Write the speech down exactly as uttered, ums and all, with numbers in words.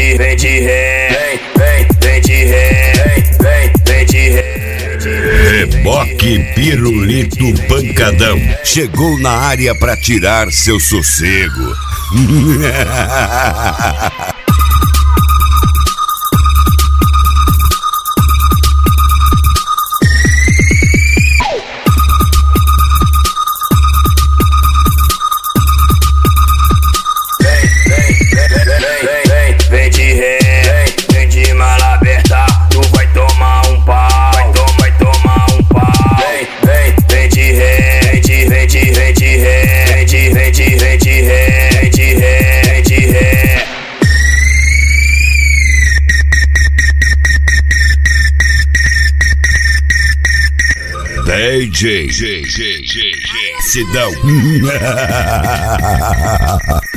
de, vem de ré, vem, vem, vem de ré, vem, vem, vem de ré. Reboque Pirulito Pancadão chegou na área pra tirar seu sossego. Vem de ré, vem de mala aberta, tu vai tomar um pau, vai tomar, vai tomar um pau. Vem, vem, vem de ré, vem de, vem de, vem de ré, vem de, vem de, vem de ré, vem de ré, vem de ré. D J Sidão.